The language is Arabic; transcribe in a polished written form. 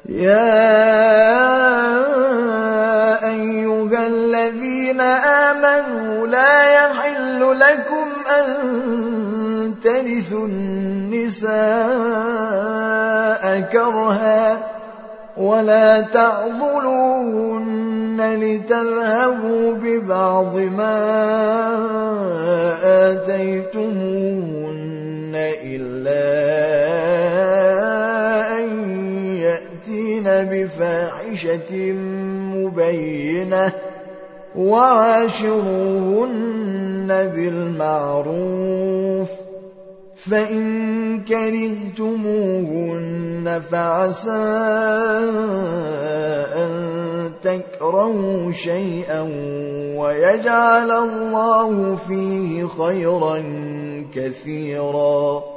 يا أيها الذين آمنوا لا يحل لكم أن ترثوا النساء كرها ولا تعضلوهن لتذهبوا ببعض ما آتيتموهن إلا أن يأتين بفاحشة مبينة وعاشروهن بالمعروف فإن كرهتموهن فعسى أن تكرهوا شيئا ويجعل الله فيه خيرا كثيرا